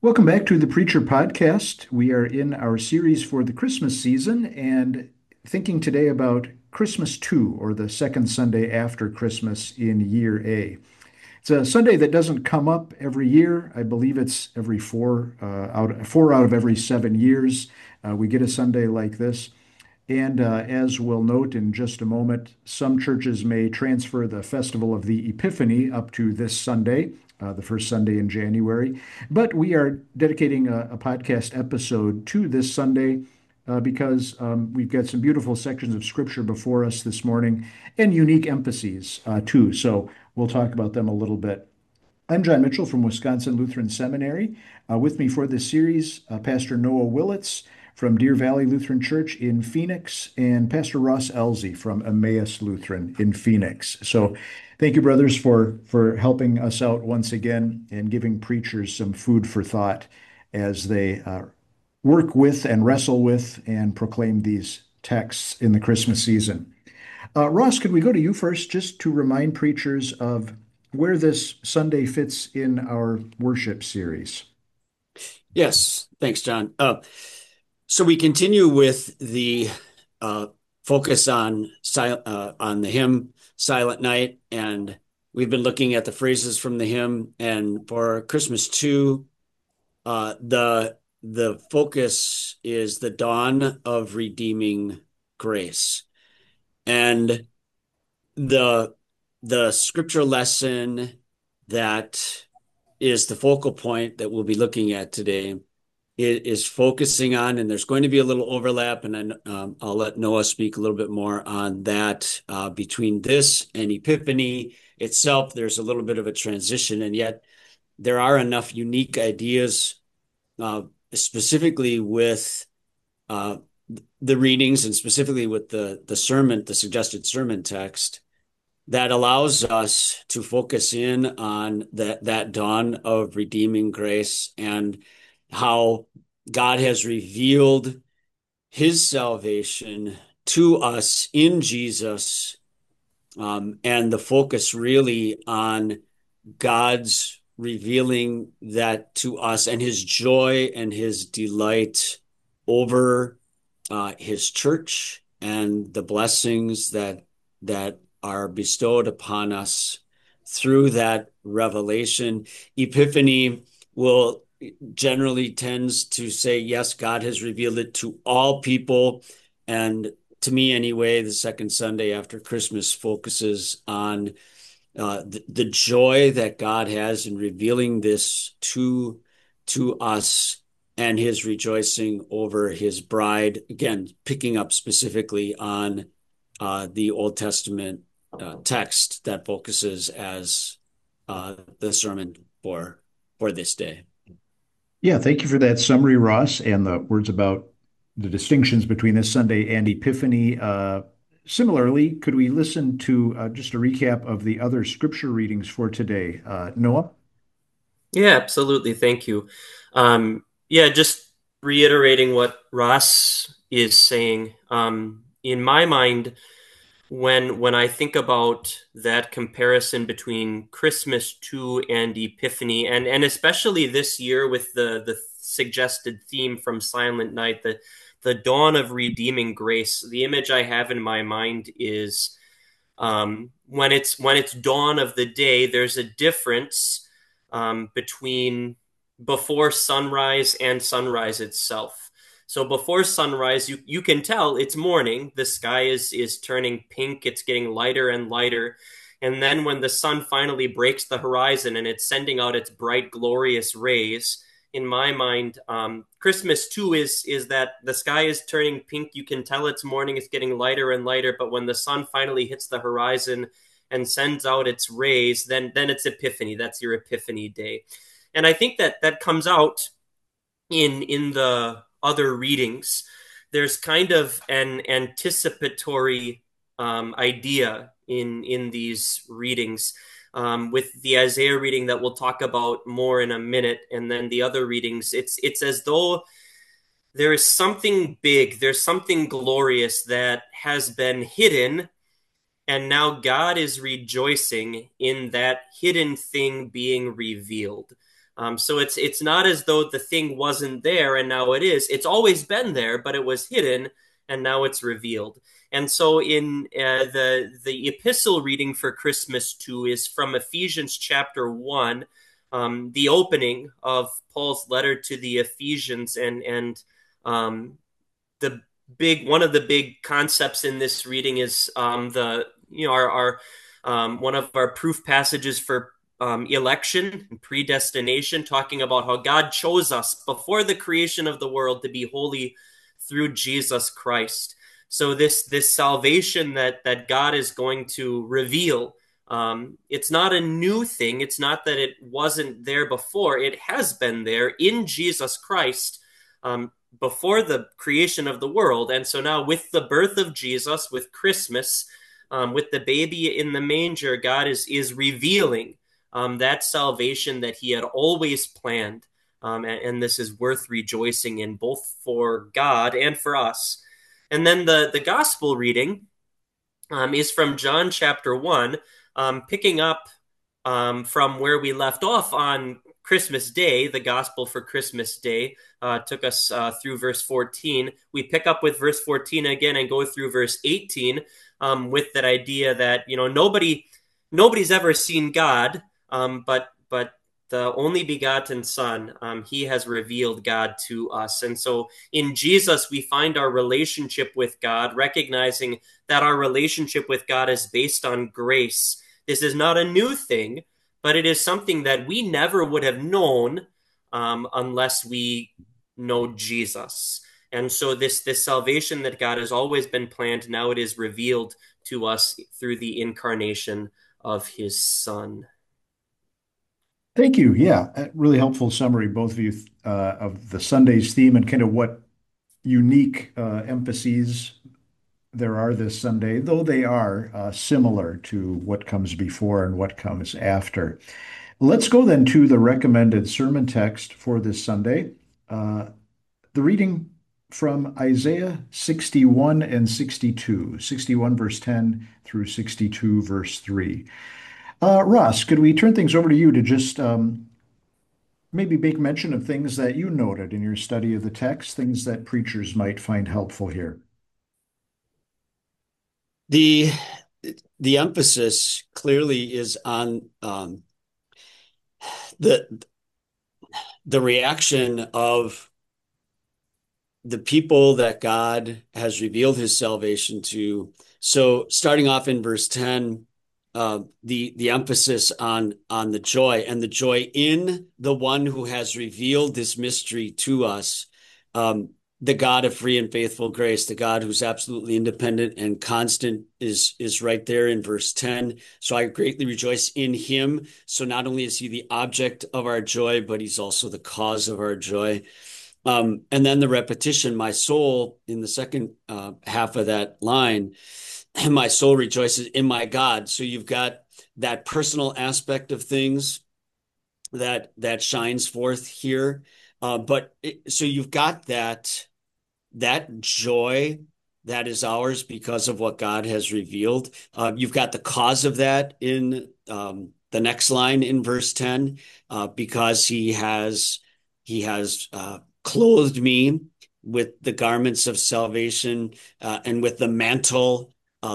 Welcome back to the Preacher Podcast. We are in our series for the Christmas season and thinking today about Christmas 2, or the second Sunday after Christmas in year A. It's a Sunday that doesn't come up every year. I believe it's every four out of every 7 years. We get a Sunday like this. And as we'll note in just a moment, some churches may transfer the Festival of the Epiphany up to this Sunday, the first Sunday in January. But we are dedicating a podcast episode to this Sunday because we've got some beautiful sections of Scripture before us this morning and unique emphases too. So we'll talk about them a little bit. I'm John Mitchell from Wisconsin Lutheran Seminary. With me for this series, Pastor Noah Willits from Deer Valley Lutheran Church in Phoenix, and Pastor Ross Elzey from Emmaus Lutheran in Phoenix. So thank you, brothers, for helping us out once again and giving preachers some food for thought as they work with and wrestle with and proclaim these texts in the Christmas season. Ross, could we go to you first just to remind preachers of where this Sunday fits in our worship series? Yes, thanks, John. So we continue with the uh, focus on the hymn "Silent Night," and we've been looking at the phrases from the hymn. And for Christmas 2, the focus is the dawn of redeeming grace, and the the scripture lesson that is the focal point that we'll be looking at today is focusing on, and there's going to be a little overlap, and then I'll let Noah speak a little bit more on that. Between this and Epiphany itself, there's a little bit of a transition, and yet there are enough unique ideas, specifically with uh, the readings and specifically with the sermon, the suggested sermon text, that allows us to focus in on that dawn of redeeming grace and how God has revealed his salvation to us in Jesus, and the focus really on God's revealing that to us and his joy and his delight over his church and the blessings that are bestowed upon us through that revelation. Epiphany will generally tends to say, yes, God has revealed it to all people. And to me, anyway, the second Sunday after Christmas focuses on the joy that God has in revealing this to us and his rejoicing over his bride. Again, picking up specifically on the Old Testament text that focuses as the sermon for this day. Yeah, thank you for that summary, Ross, and the words about the distinctions between this Sunday and Epiphany. Similarly, could we listen to just a recap of the other scripture readings for today? Noah? Yeah, absolutely. Thank you. Yeah, just reiterating what Ross is saying. In my mind, when I think about that comparison between Christmas 2 and Epiphany, and especially this year with the suggested theme from Silent Night, the dawn of redeeming grace, the image I have in my mind is when it's dawn of the day, there's a difference between before sunrise and sunrise itself. So before sunrise, you can tell it's morning. The sky is turning pink. It's getting lighter and lighter. And then when the sun finally breaks the horizon and it's sending out its bright, glorious rays, in my mind, Christmas too is that the sky is turning pink. You can tell it's morning. It's getting lighter and lighter. But when the sun finally hits the horizon and sends out its rays, then it's Epiphany. That's your Epiphany day. And I think that comes out in the other readings. There's kind of an anticipatory idea in these readings, with the Isaiah reading that we'll talk about more in a minute, and then the other readings. It's as though there is something big, there's something glorious that has been hidden, and now God is rejoicing in that hidden thing being revealed. So it's not as though the thing wasn't there and now it is. It's always been there, but it was hidden and now it's revealed. And so in the epistle reading for Christmas 2 is from Ephesians chapter 1, the opening of Paul's letter to the Ephesians, and the big one of the big concepts in this reading is the you know our one of our proof passages for election and predestination, talking about how God chose us before the creation of the world to be holy through Jesus Christ. So this salvation that God is going to reveal, it's not a new thing. It's not that it wasn't there before. It has been there in Jesus Christ before the creation of the world. And so now, with the birth of Jesus, with Christmas, with the baby in the manger, God is revealing that salvation that He had always planned. And this is worth rejoicing in, both for God and for us. And then the gospel reading is from John chapter 1, picking up from where we left off on Christmas Day. The gospel for Christmas Day took us through verse 14. We pick up with verse 14 again and go through verse 18 with that idea that, nobody's ever seen God, but the only begotten Son, He has revealed God to us. And so in Jesus, we find our relationship with God, recognizing that our relationship with God is based on grace. This is not a new thing, but it is something that we never would have known unless we know Jesus. And so this salvation that God has always been planned, now it is revealed to us through the incarnation of His Son. Thank you. Yeah, a really helpful summary, both of you, of the Sunday's theme and kind of what unique emphases there are this Sunday, though they are similar to what comes before and what comes after. Let's go then to the recommended sermon text for this Sunday. The reading from Isaiah 61 and 62, 61 verse 10 through 62 verse 3. Ross, could we turn things over to you to just maybe make mention of things that you noted in your study of the text, things that preachers might find helpful here? The emphasis clearly is on the reaction of the people that God has revealed His salvation to. So starting off in verse 10, the emphasis on the joy, and the joy in the one who has revealed this mystery to us, the God of free and faithful grace, the God who's absolutely independent and constant, is right there in verse 10. So I greatly rejoice in Him. So not only is He the object of our joy, but He's also the cause of our joy. And then the repetition, my soul, in the second half of that line, my soul rejoices in my God. So you've got that personal aspect of things that shines forth here. So you've got that joy that is ours because of what God has revealed. You've got the cause of that in the next line in verse 10, because He has clothed me with the garments of salvation, and with the mantle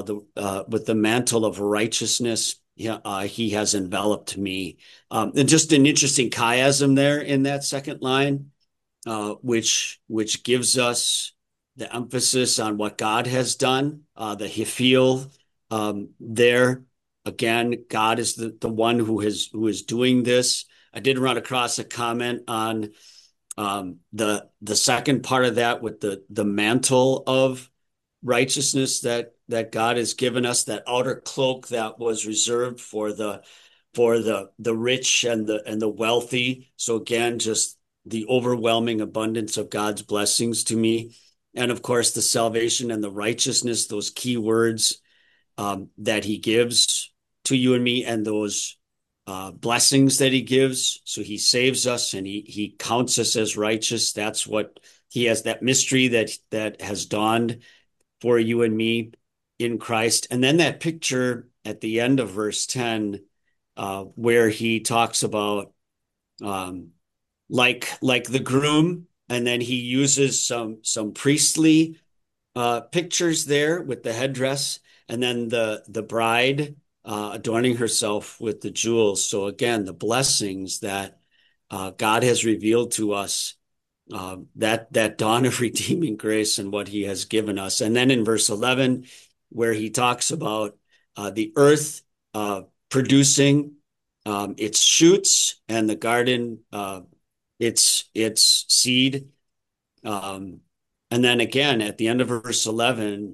of righteousness. He has enveloped me. And just an interesting chiasm there in that second line, which gives us the emphasis on what God has done. The Hiphil there. Again, God is the one who is doing this. I did run across a comment on the second part of that, with the mantle of righteousness that God has given us, that outer cloak that was reserved for the rich and the wealthy. So again, just the overwhelming abundance of God's blessings to me. And of course, the salvation and the righteousness, those key words that He gives to you and me, and those blessings that He gives. So He saves us and he counts us as righteous. That's what He has, that mystery that has dawned for you and me in Christ. And then that picture at the end of verse 10, where He talks about um, like the groom, and then he uses some priestly pictures there with the headdress, and then the bride adorning herself with the jewels. So again, the blessings that God has revealed to us, that dawn of redeeming grace and what He has given us. And then in verse 11, where He talks about the earth producing its shoots and the garden its seed. And then again, at the end of verse 11,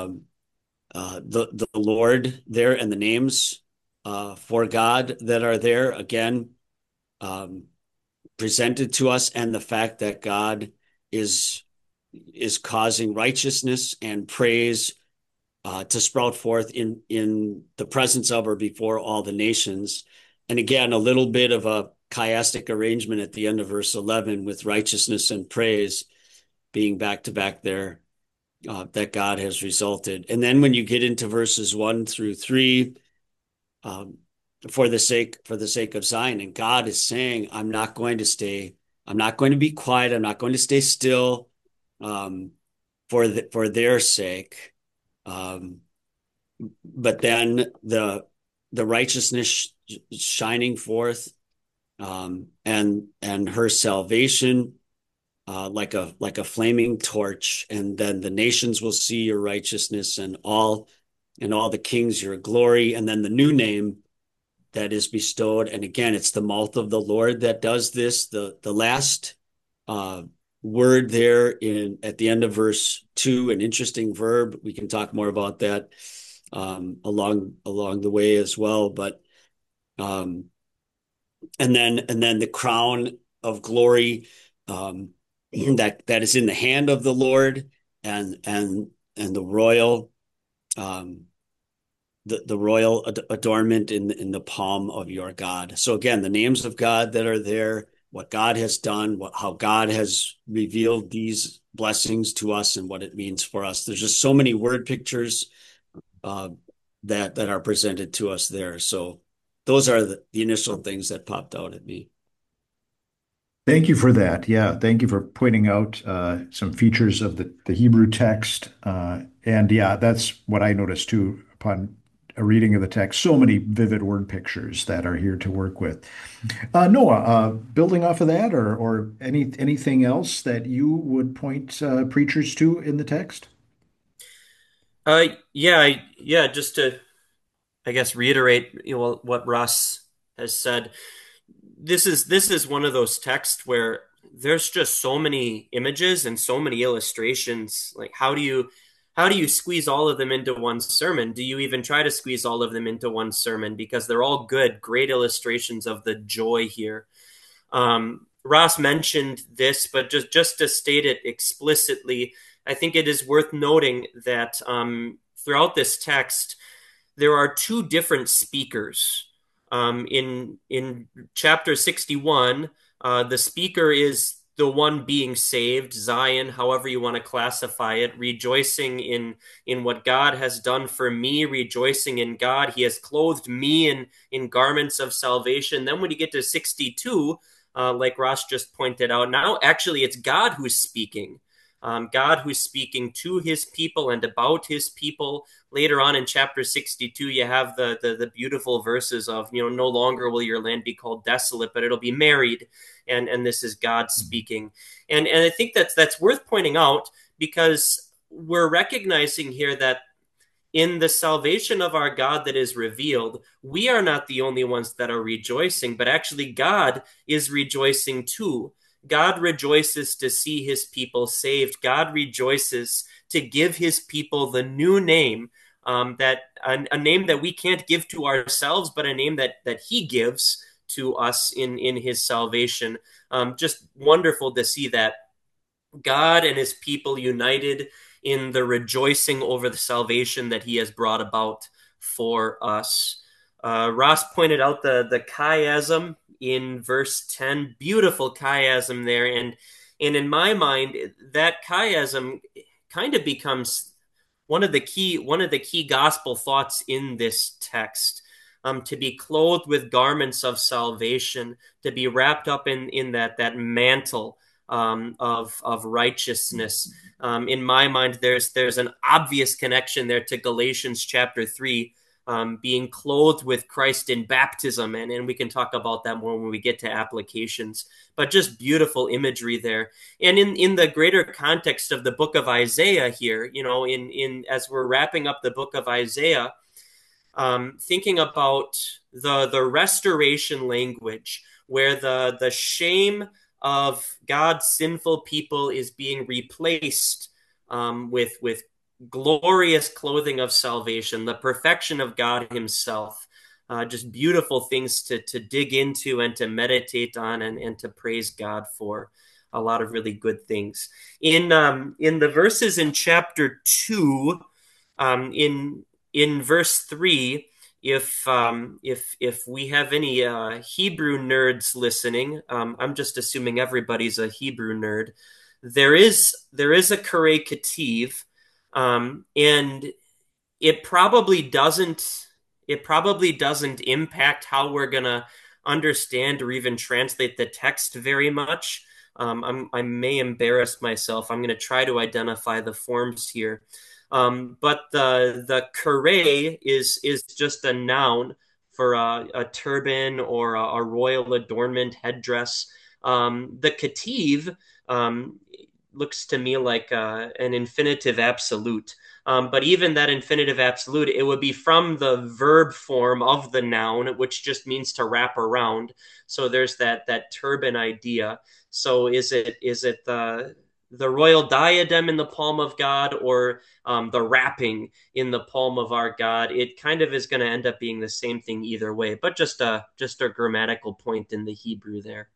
the Lord there and the names for God that are there again um, presented to us, and the fact that God is is causing righteousness and praise to sprout forth in the presence of or before all the nations. And again, a little bit of a chiastic arrangement at the end of verse 11 with righteousness and praise being back to back there, that God has resulted. And then when you get into verses 1 through 3, um, for the sake of Zion, and God is saying, I'm not going to be quiet, I'm not going to stay still, um, for their sake. Um, but then the righteousness shining forth, and her salvation, like a flaming torch, and then the nations will see your righteousness, and all the kings your glory, and then the new name that is bestowed. And again, it's the mouth of the Lord that does this. The last uh, word there in at the end of verse 2, an interesting verb. We can talk more about that along the way as well. But um, and then the crown of glory, um, that is in the hand of the Lord, and the royal, um, the royal adornment in the palm of your God. So again, the names of God that are there, what God has done, how God has revealed these blessings to us, and what it means for us. There's just so many word pictures uh, that are presented to us there. So those are the initial things that popped out at me. Thank you for that. Yeah, thank you for pointing out some features of the Hebrew text. And yeah, that's what I noticed too upon a reading of the text. So many vivid word pictures that are here to work with. Noah, building off of that, or anything else that you would point preachers to in the text? Yeah, just to, I guess, reiterate, what Ross has said. This is one of those texts where there's just so many images and so many illustrations. Like, how do you squeeze all of them into one sermon? Do you even try to squeeze all of them into one sermon? Because they're all good, great illustrations of the joy here. Ross mentioned this, but just to state it explicitly, I think it is worth noting that throughout this text, there are two different speakers. In chapter 61, the speaker is the one being saved, Zion, however you want to classify it, rejoicing in what God has done for me, rejoicing in God. He has clothed me in garments of salvation. Then when you get to 62, like Ross just pointed out, now actually it's God who's speaking. God who's speaking to his people and about his people. Later on in chapter 62, you have the beautiful verses of, no longer will your land be called desolate, but it'll be married. And this is God speaking. And I think that's worth pointing out, because we're recognizing here that in the salvation of our God that is revealed, we are not the only ones that are rejoicing, but actually God is rejoicing too. God rejoices to see his people saved. God rejoices to give his people the new name, that a name that we can't give to ourselves, but a name that he gives to us in his salvation. Just wonderful to see that God and his people united in the rejoicing over the salvation that he has brought about for us. Ross pointed out the chiasm in verse 10, beautiful chiasm there. And in my mind, that chiasm kind of becomes one of the key gospel thoughts in this text. to be clothed with garments of salvation, to be wrapped up in that mantle of righteousness. In my mind, there's an obvious connection there to Galatians chapter 3, being clothed with Christ in baptism. And we can talk about that more when we get to applications, but just beautiful imagery there. And in the greater context of the book of Isaiah here, in as we're wrapping up the book of Isaiah, thinking about the restoration language where the shame of God's sinful people is being replaced with glorious clothing of salvation, the perfection of God Himself. Just beautiful things to dig into and to meditate on and to praise God for. A lot of really good things. In the verses in chapter 2, in verse 3, if we have any Hebrew nerds listening, I'm just assuming everybody's a Hebrew nerd. There is a Karei Ketiv, and it probably doesn't impact how we're gonna understand or even translate the text very much. I may embarrass myself. I'm going to try to identify the forms here. But the Karei is just a noun for a turban or a royal adornment headdress. The Ketiv looks to me like an infinitive absolute. But even that infinitive absolute, it would be from the verb form of the noun, which just means to wrap around. So there's that turban idea. So is it the royal diadem in the palm of God, or the wrapping in the palm of our God? It kind of is going to end up being the same thing either way, but just a grammatical point in the Hebrew there.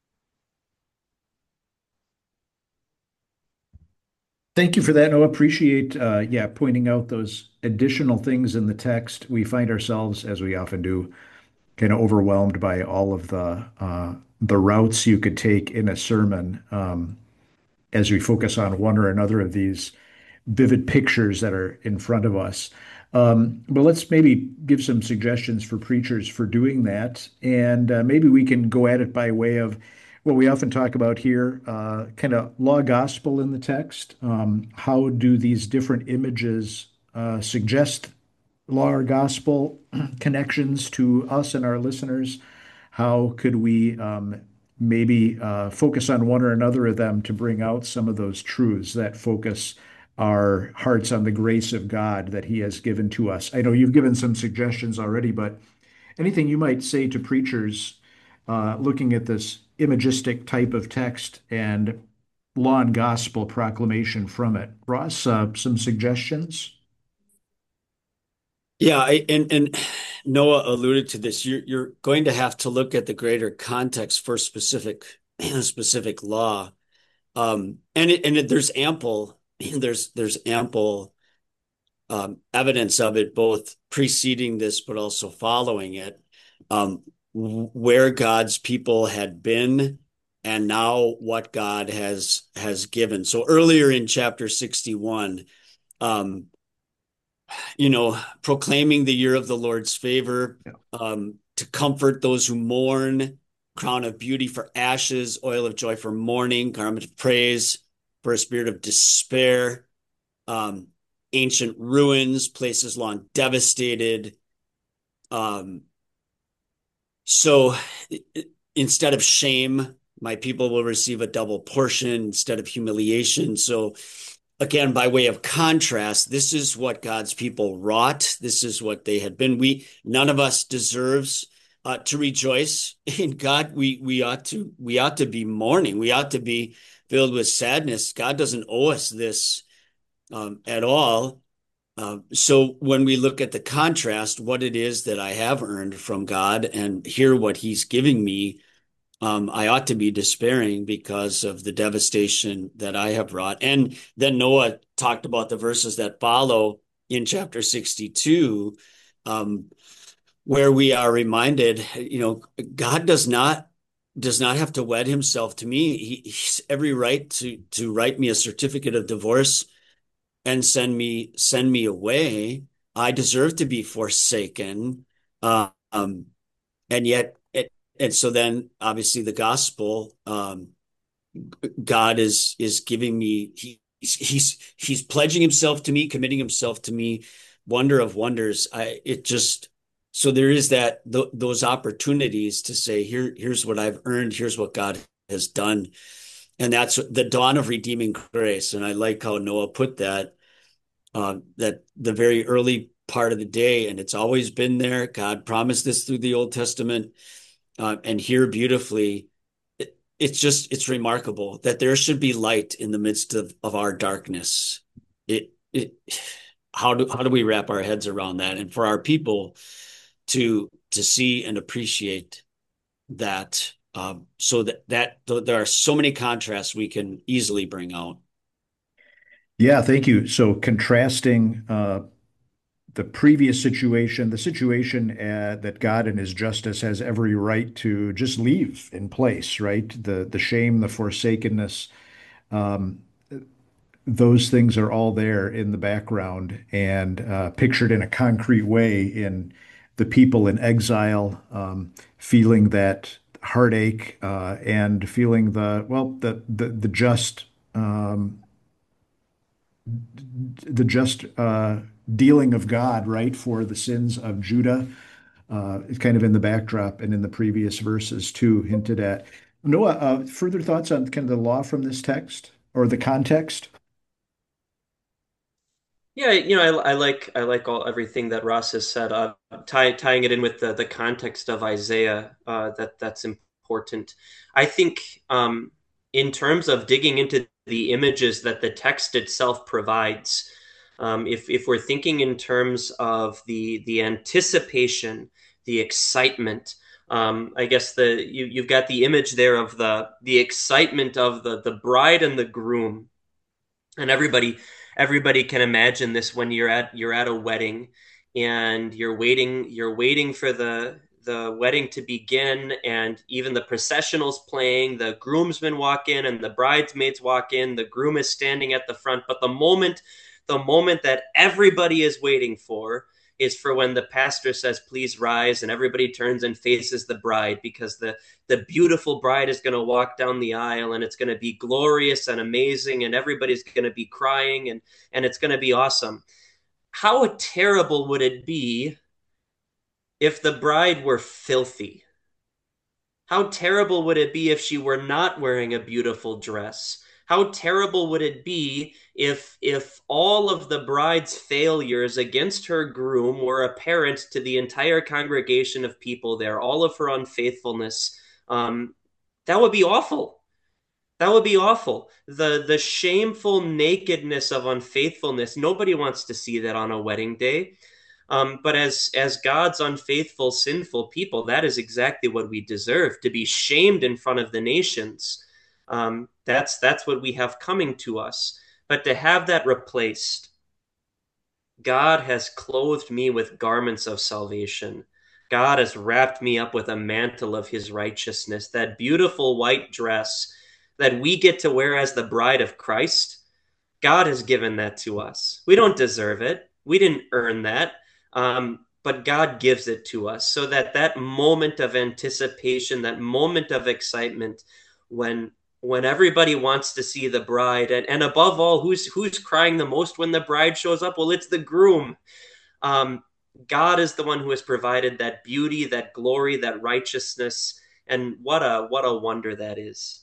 Thank you for that, Noah. Appreciate, pointing out those additional things in the text. We find ourselves, as we often do, kind of overwhelmed by all of the routes you could take in a sermon, as we focus on one or another of these vivid pictures that are in front of us. But let's maybe give some suggestions for preachers for doing that. And maybe we can go at it by way of what we often talk about here, kind of law gospel in the text. How do these different images suggest law or gospel connections to us and our listeners? How could we maybe focus on one or another of them to bring out some of those truths that focus our hearts on the grace of God that He has given to us? I know you've given some suggestions already, but anything you might say to preachers looking at this imagistic type of text and law and gospel proclamation from it? Ross, some suggestions? Yeah, and Noah alluded to this. You're going to have to look at the greater context for specific law, there's ample there's ample evidence of it, both preceding this but also following it, where God's people had been and now what God has given. So earlier in chapter 61, proclaiming the year of the Lord's favor, to comfort those who mourn, crown of beauty for ashes, oil of joy for mourning, garment of praise for a spirit of despair, ancient ruins, places long devastated. So instead of shame, my people will receive a double portion instead of humiliation. So again, by way of contrast, this is what God's people wrought. This is what they had been. None of us deserves to rejoice in God. We ought to be mourning. We ought to be filled with sadness. God doesn't owe us this at all. So when we look at the contrast, what it is that I have earned from God and hear what He's giving me, I ought to be despairing because of the devastation that I have wrought. And then Noah talked about the verses that follow in chapter 62, where we are reminded, God does not have to wed Himself to me. He's every right to write me a certificate of divorce and send me away. I deserve to be forsaken. and yet, and so then obviously the gospel, God is giving me, he's pledging himself to me, committing himself to me, wonder of wonders. It just, so there is that those opportunities to say, here's what I've earned, here's what God has done. And that's the dawn of redeeming grace. And I like how Noah put that, that the very early part of the day, and it's always been there. God promised this through the Old Testament, and here beautifully, it's remarkable that there should be light in the midst of our darkness. It how do we wrap our heads around that? And for our people to see and appreciate that, so that there are so many contrasts we can easily bring out. Yeah, thank you. So contrasting the previous situation, the situation that God in His justice has every right to just leave in place, right? The shame, the forsakenness, um, those things are all there in the background and pictured in a concrete way in the people in exile, feeling that heartache and feeling the just dealing of God, right, for the sins of Judah. It's kind of in the backdrop and in the previous verses too hinted at. Noah, further thoughts on kind of the law from this text or the context? Yeah, I like all everything that Ross has said. Tying it in with the context of Isaiah, that's important. I think in terms of digging into the images that the text itself provides, if we're thinking in terms of the anticipation, the excitement, I guess you've got the image there of the excitement of the bride and the groom, and everybody can imagine this when you're at a wedding and you're waiting for the wedding to begin, and even the processional's playing, the groomsmen walk in and the bridesmaids walk in, the groom is standing at the front, but the moment that everybody is waiting for is for when the pastor says, please rise, and everybody turns and faces the bride, because the beautiful bride is going to walk down the aisle, and it's going to be glorious and amazing, and everybody's going to be crying, and it's going to be awesome. How terrible would it be if the bride were filthy? How terrible would it be if she were not wearing a beautiful dress? How terrible would it be if all of the bride's failures against her groom were apparent to the entire congregation of people there, all of her unfaithfulness? That would be awful. That would be awful. The shameful nakedness of unfaithfulness. Nobody wants to see that on a wedding day. But as God's unfaithful, sinful people, that is exactly what we deserve, to be shamed in front of the nations. That's what we have coming to us. But to have that replaced, God has clothed me with garments of salvation. God has wrapped me up with a mantle of his righteousness, that beautiful white dress that we get to wear as the bride of Christ. God has given that to us. We don't deserve it. We didn't earn that. But God gives it to us, so that that moment of anticipation, that moment of excitement, when when everybody wants to see the bride, and above all, who's crying the most when the bride shows up? Well, it's the groom. Um, God is the one who has provided that beauty, that glory, that righteousness, and what a wonder that is.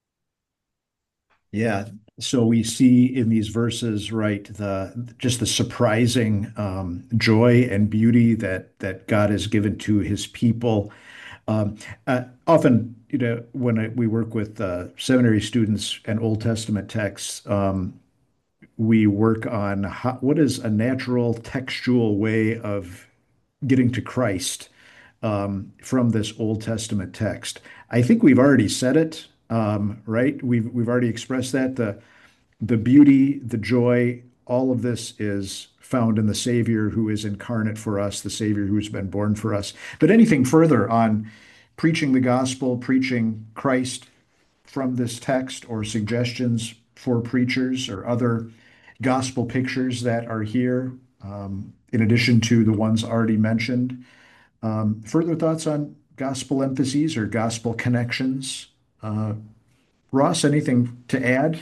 Yeah. So we see in these verses, right, the just the surprising joy and beauty that God has given to His people. Often, when we work with seminary students and Old Testament texts, we work on what is a natural textual way of getting to Christ from this Old Testament text. I think we've already said it, right? We've already expressed that the beauty, the joy, all of this is found in the Savior who is incarnate for us, the Savior who's been born for us. But anything further on preaching the gospel, preaching Christ from this text, or suggestions for preachers or other gospel pictures that are here, in addition to the ones already mentioned? Further thoughts on gospel emphases or gospel connections? Uh, Ross, anything to add?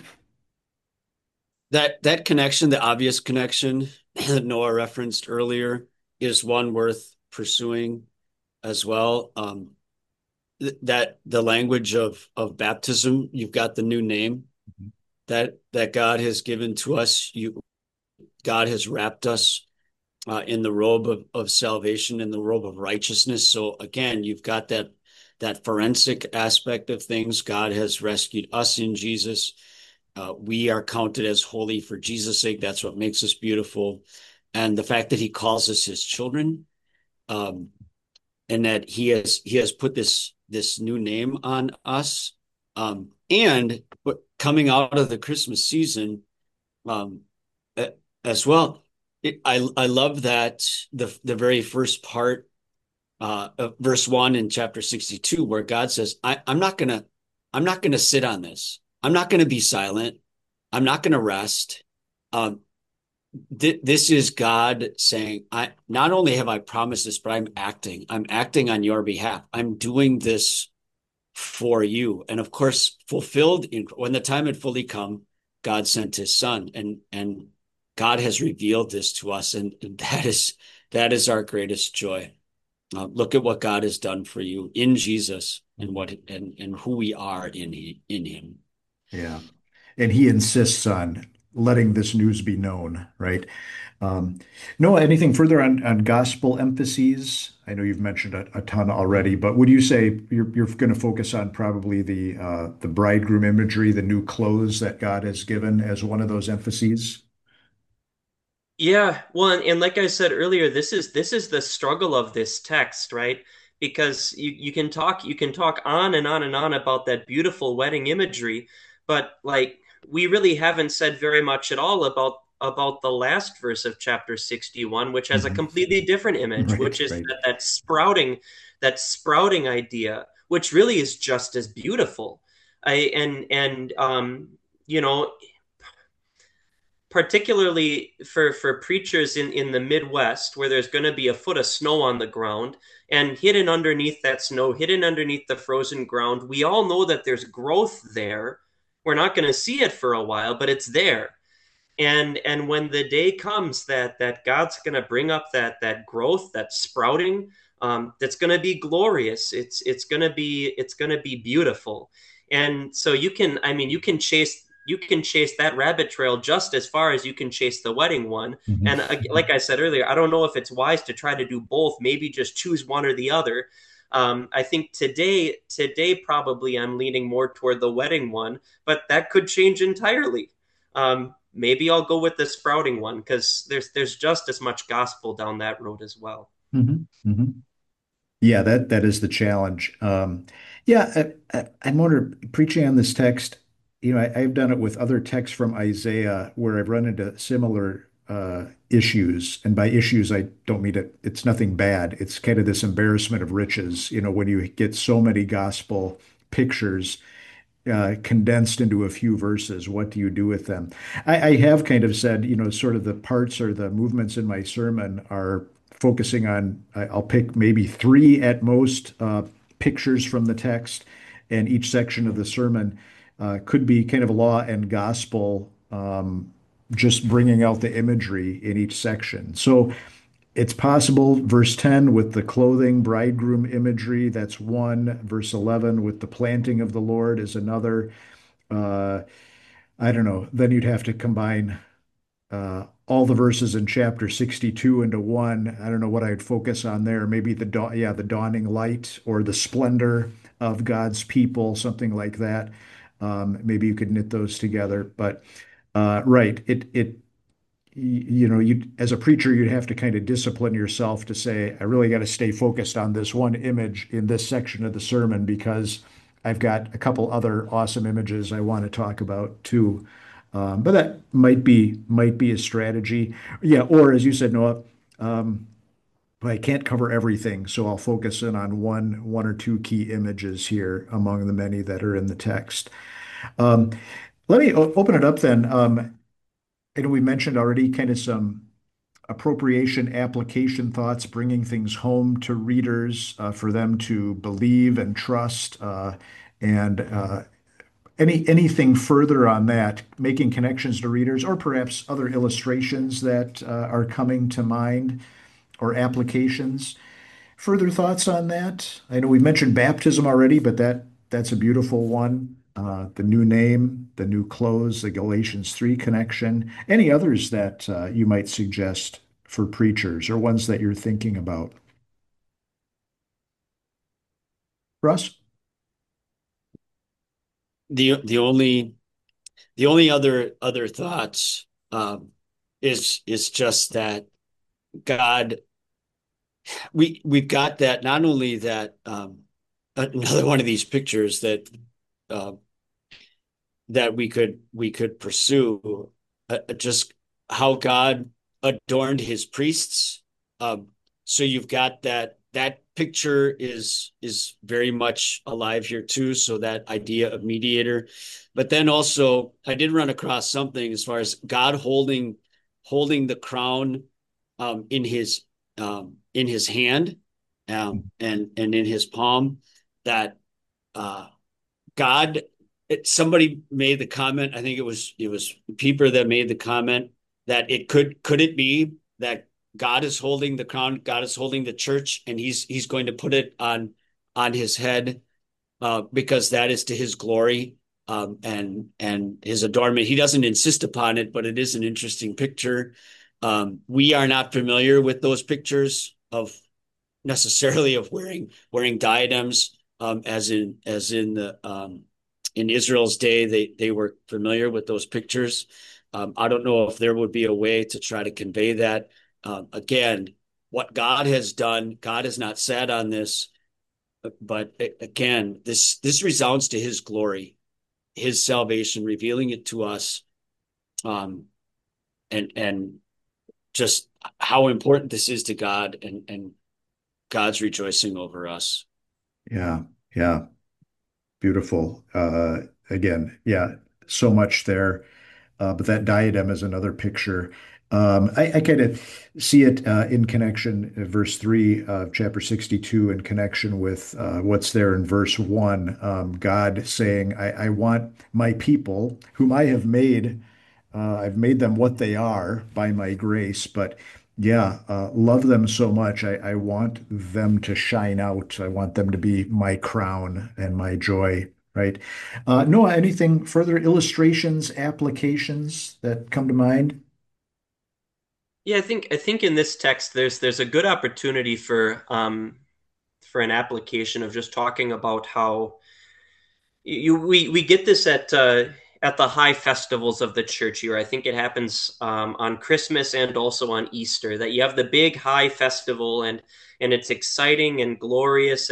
That connection, the obvious connection that Noah referenced earlier, is one worth pursuing as well. That the language of baptism, you've got the new name that God has given to us. God has wrapped us in the robe of salvation, in the robe of righteousness. So again, you've got that forensic aspect of things. God has rescued us in Jesus. We are counted as holy for Jesus' sake. That's what makes us beautiful. And the fact that he calls us his children, um, and that he has put this new name on us. And coming out of the Christmas season, um, as well, I love that the very first part of verse 1 in chapter 62, where God says, I'm not gonna sit on this. I'm not gonna be silent. I'm not gonna rest. Um, this is God saying, I not only have I promised this, but I'm acting. I'm acting on your behalf. I'm doing this for you. And of course, fulfilled when the time had fully come, God sent his son, and God has revealed this to us, and that is our greatest joy. Look at what God has done for you in Jesus, and what and who we are in him. Yeah. And he insists on letting this news be known, right? Um, Noah, anything further on gospel emphases? I know you've mentioned a ton already, but would you say you're going to focus on probably the bridegroom imagery, the new clothes that God has given as one of those emphases? Yeah, well, and like I said earlier, this is the struggle of this text, right? Because you can talk on and on and on about that beautiful wedding imagery, but like we really haven't said very much at all about the last verse of chapter 61, which has a Mhm. completely different image, Right, which is right. that sprouting idea, which really is just as beautiful. I and you know particularly for preachers in the Midwest, where there's going to be a foot of snow on the ground, and hidden underneath that snow, hidden underneath the frozen ground, we all know that there's growth there. We're not going to see it for a while, but it's there. And when the day comes that God's going to bring up that growth, that sprouting, that's going to be glorious. It's going to be beautiful. And so you can chase that rabbit trail just as far as you can chase the wedding one. Mhm. And like I said earlier, I don't know if it's wise to try to do both. Maybe just choose one or the other. I think today probably I'm leaning more toward the wedding one, but that could change entirely. Maybe I'll go with the sprouting one because there's just as much gospel down that road as well. Mhm. Mhm. Yeah, that is the challenge. Yeah, I'm wondering, preaching on this text, I've done it with other texts from Isaiah where I've run into similar issues. And by issues, I don't mean it's nothing bad. It's kind of this embarrassment of riches, when you get so many gospel pictures condensed into a few verses. What do you do with them? I have kind of said, sort of the parts or the movements in my sermon are focusing on, I'll pick maybe three at most pictures from the text, and each section of the sermon could be kind of law and gospel, just bringing out the imagery in each section. So it's possible, verse 10 with the clothing, bridegroom imagery, that's one. Verse 11 with the planting of the Lord is another. Uh, I don't know. Then you'd have to combine all the verses in chapter 62 into one. I don't know what I'd focus on there. Maybe the dawning light or the splendor of God's people, something like that. Maybe you could knit those together. But right, you as a preacher, you'd have to kind of discipline yourself to say, I really got to stay focused on this one image in this section of the sermon because I've got a couple other awesome images I want to talk about too. But that might be a strategy. Yeah, or as you said, Noah, I can't cover everything, so I'll focus in on one or two key images here among the many that are in the text. Um, Let me open it up then. I know we mentioned already kind of some appropriation application thoughts, bringing things home to readers for them to believe and trust, and anything further on that, making connections to readers, or perhaps other illustrations that are coming to mind or applications. Further thoughts on that? I know we mentioned baptism already, but that's a beautiful one. The new name, the new clothes, the Galatians 3 connection. Any others that you might suggest for preachers or ones that you're thinking about? Russ? The only other thoughts is just that God, we've got that, not only that, another one of these pictures uh, that we could pursue, just how God adorned his priests. Um, so you've got that picture is very much alive here too. So that idea of mediator, but then also I did run across something as far as God holding the crown in his hand, and in his palm, that uh, God, somebody made the comment, I think it was Pieper that made the comment, that could it be that God is holding the crown, God is holding the church, and he's going to put it on his head, because that is to his glory, and his adornment. He doesn't insist upon it, but it is an interesting picture. We are not familiar with those pictures of necessarily of wearing diadems, as in the in Israel's day, they were familiar with those pictures. I don't know if there would be a way to try to convey that. Again, what God has done, God has not sat on this, but again, this resounds to his glory, his salvation, revealing it to us, um, and just how important this is to God, and God's rejoicing over us. Yeah, yeah, beautiful. Again, yeah, so much there. But that diadem is another picture. I kind of see it in connection, verse 3 of chapter 62, in connection with what's there in verse 1. God saying, I want my people, whom I have made, I've made them what they are by my grace, but yeah, love them so much. I want them to shine out. I want them to be my crown and my joy, right? Noah, anything further, illustrations, applications that come to mind? Yeah, I think in this text there's a good opportunity for an application of just talking about how we get this at the high festivals of the church year. I think it happens on Christmas and also on Easter, that you have the big high festival, and it's exciting and glorious,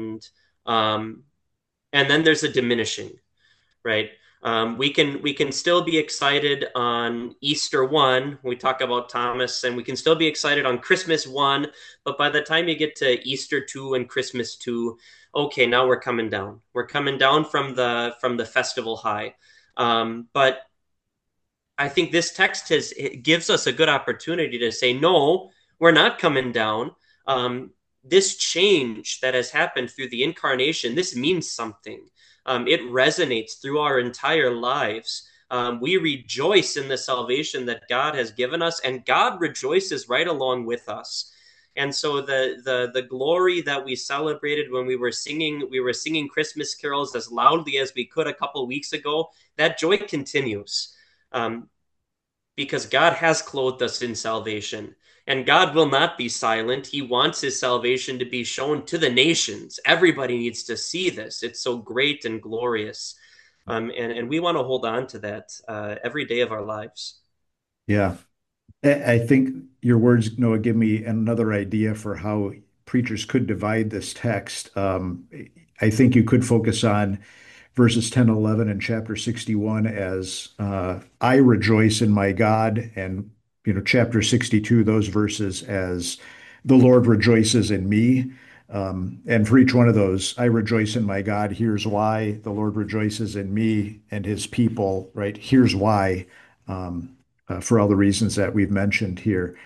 um, and then there's a diminishing, right? We can still be excited on Easter 1. We talk about Thomas, and we can still be excited on Christmas 1. But by the time you get to Easter 2 and Christmas 2, okay, now we're coming down. We're coming down from the festival high. But I think this text it gives us a good opportunity to say, no, we're not coming down. This change that has happened through the incarnation, this means something. It resonates through our entire lives. We rejoice in the salvation that God has given us, and God rejoices right along with us. And so the glory that we celebrated when we were singing Christmas carols as loudly as we could a couple weeks ago, that joy continues. Um, because God has clothed us in salvation. And God will not be silent. He wants his salvation to be shown to the nations. Everybody needs to see this. It's so great and glorious. And we want to hold on to that every day of our lives. Yeah, I think your words, Noah, give me another idea for how preachers could divide this text. I think you could focus on verses 10, 11 in chapter 61 as I rejoice in my God, and chapter 62, those verses as the Lord rejoices in me. And for each one of those, I rejoice in my God. Here's why the Lord rejoices in me and his people, right? Here's why, for all the reasons that we've mentioned here.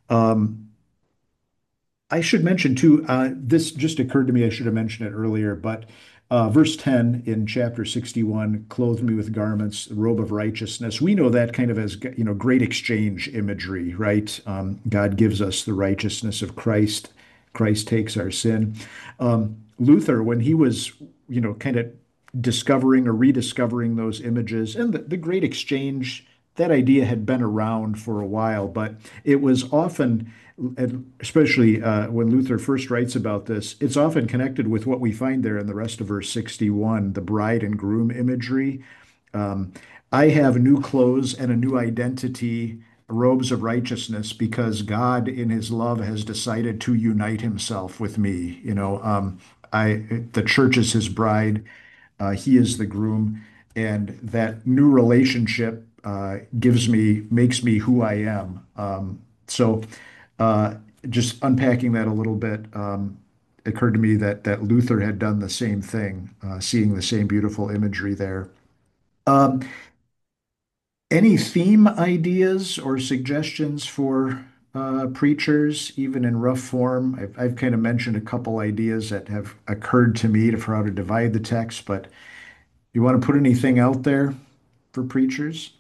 Um, I should mention too, this just occurred to me. I should have mentioned it earlier, but verse 10 in chapter 61, clothe me with garments, the robe of righteousness. We know that kind of as, great exchange imagery, right? God gives us the righteousness of Christ. Christ takes our sin. Luther, when he was, kind of discovering or rediscovering those images and the great exchange, that idea had been around for a while, but it was often, and especially when Luther first writes about this, it's often connected with what we find there in the rest of verse 61, the bride and groom imagery. Um, I have new clothes and a new identity, robes of righteousness, because God, in His love, has decided to unite Himself with me. The church is His bride, He is the groom, and that new relationship makes me who I am. So uh, just unpacking that a little bit, it occurred to me that Luther had done the same thing, seeing the same beautiful imagery there. Um, any theme ideas or suggestions for preachers, even in rough form? I've kind of mentioned a couple ideas that have occurred to me for how to divide the text, but you want to put anything out there for preachers?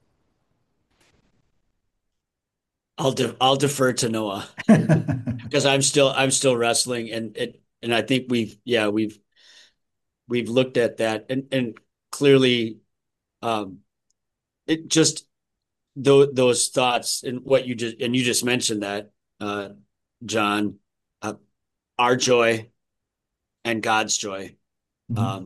I'll defer to Noah because I'm still wrestling, and I think we've looked at that, and clearly, um it just those thoughts and what you just mentioned that, uh John, uh, our joy and God's joy. Mhm. um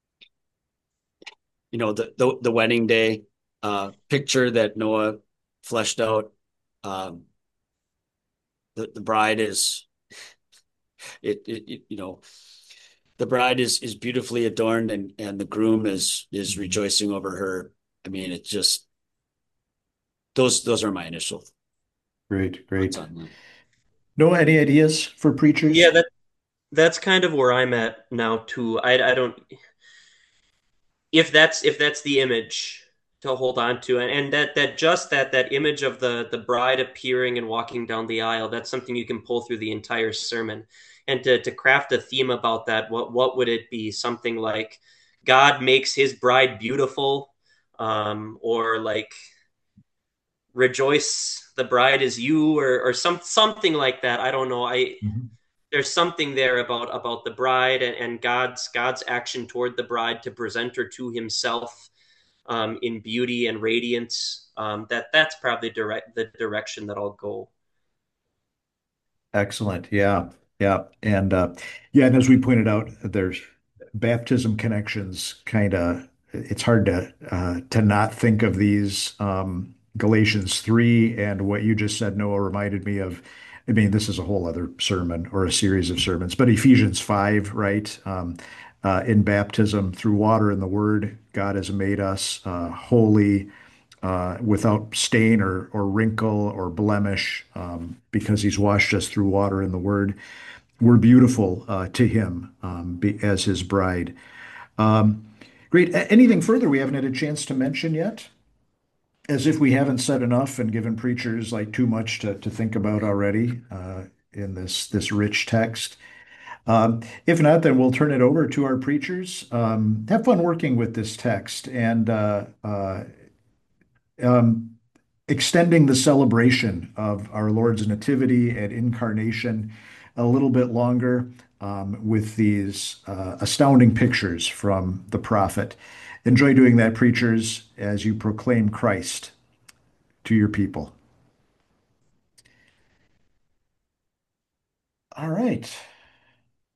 the wedding day picture that Noah fleshed out. Um the, the bride is the bride is beautifully adorned, and the groom is Mhm. rejoicing over her. I mean, it's just those are my initial Great, thoughts great. on that. Noah, any ideas for Yeah, preachers? that's kind of where I'm at now too. I don't, if that's the image to hold on to, and that just that image of the bride appearing and walking down the aisle, that's something you can pull through the entire sermon. And to craft a theme about that, what would it be? Something like God makes His bride beautiful, or like rejoice, the bride is you, or something like that. I don't know. I Mhm. There's something there about the bride, and God's action toward the bride to present her to Himself, in beauty and radiance. That's probably the direction that I'll go. Excellent. Yeah. Yeah. And yeah, and as we pointed out, there's baptism connections kind of it's hard to not think of these. Galatians 3 and what you just said, Noah, reminded me of. I mean, this is a whole other sermon or a series of sermons, but Ephesians 5, right? In baptism, through water and the word, God has made us holy, without stain or wrinkle or blemish, because he's washed us through water and the word. We're beautiful to him, as his bride. Um, Great. Anything further we haven't had a chance to mention yet? As if we haven't said enough and given preachers like too much to think about already in this rich text. If not, then we'll turn it over to our preachers. Have fun working with this text and um, extending the celebration of our Lord's nativity and incarnation a little bit longer, with these astounding pictures from the prophet. Enjoy doing that, preachers, as you proclaim Christ to your people. All right.